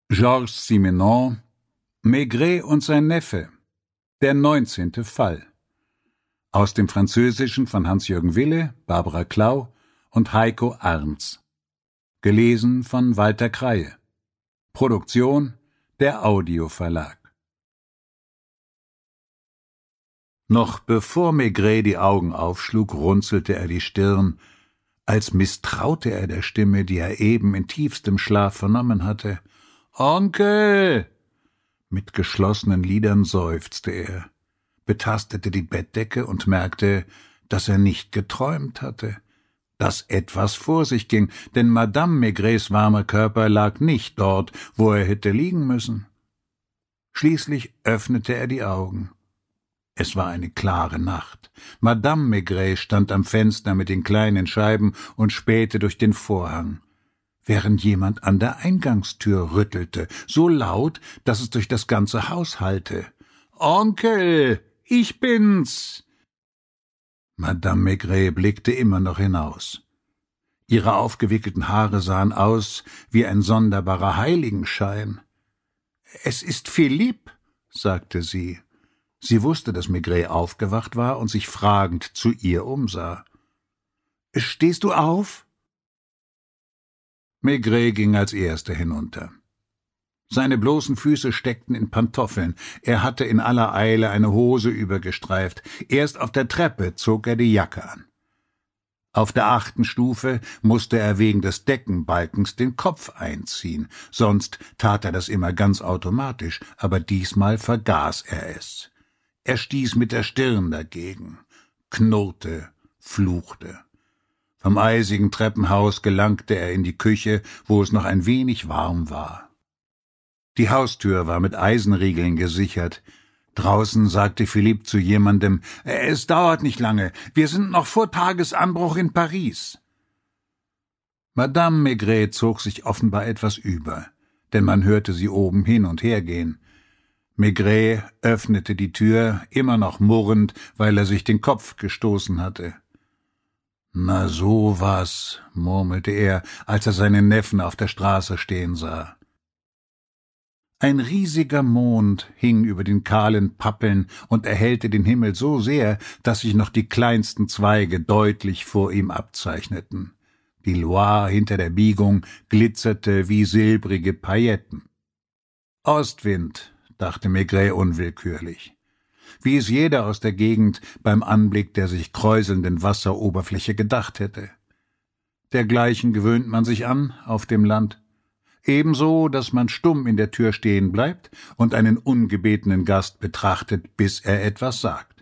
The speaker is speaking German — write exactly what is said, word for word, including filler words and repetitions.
Georges Simenon, Maigret und sein Neffe, der neunzehnte Fall. Aus dem Französischen von Hans-Jürgen Wille, Barbara Klau und Heiko Arntz. Gelesen von Walter Kreie. Produktion der Audio Verlag. Noch bevor Maigret die Augen aufschlug, runzelte er die Stirn, als misstraute er der Stimme, die er eben in tiefstem Schlaf vernommen hatte. »Onkel!« Mit geschlossenen Lidern seufzte er, betastete die Bettdecke und merkte, dass er nicht geträumt hatte, dass etwas vor sich ging, denn Madame Maigrets warmer Körper lag nicht dort, wo er hätte liegen müssen. Schließlich öffnete er die Augen. Es war eine klare Nacht. Madame Maigret stand am Fenster mit den kleinen Scheiben und spähte durch den Vorhang, während jemand an der Eingangstür rüttelte, so laut, dass es durch das ganze Haus hallte. »Onkel, ich bin's!« Madame Maigret blickte immer noch hinaus. Ihre aufgewickelten Haare sahen aus wie ein sonderbarer Heiligenschein. »Es ist Philippe«, sagte sie. Sie wusste, dass Maigret aufgewacht war und sich fragend zu ihr umsah. »Stehst du auf?« Maigret ging als Erster hinunter. Seine bloßen Füße steckten in Pantoffeln, er hatte in aller Eile eine Hose übergestreift, erst auf der Treppe zog er die Jacke an. Auf der achten Stufe musste er wegen des Deckenbalkens den Kopf einziehen, sonst tat er das immer ganz automatisch, aber diesmal vergaß er es. Er stieß mit der Stirn dagegen, knurrte, fluchte. Vom eisigen Treppenhaus gelangte er in die Küche, wo es noch ein wenig warm war. Die Haustür war mit Eisenriegeln gesichert. Draußen sagte Philippe zu jemandem, »Es dauert nicht lange, wir sind noch vor Tagesanbruch in Paris.« Madame Maigret zog sich offenbar etwas über, denn man hörte sie oben hin und her gehen. Maigret öffnete die Tür, immer noch murrend, weil er sich den Kopf gestoßen hatte. »Na so was«, murmelte er, als er seinen Neffen auf der Straße stehen sah. Ein riesiger Mond hing über den kahlen Pappeln und erhellte den Himmel so sehr, dass sich noch die kleinsten Zweige deutlich vor ihm abzeichneten. Die Loire hinter der Biegung glitzerte wie silbrige Pailletten. »Ostwind«, dachte Maigret unwillkürlich, wie es jeder aus der Gegend beim Anblick der sich kräuselnden Wasseroberfläche gedacht hätte. Dergleichen gewöhnt man sich an auf dem Land, ebenso, dass man stumm in der Tür stehen bleibt und einen ungebetenen Gast betrachtet, bis er etwas sagt.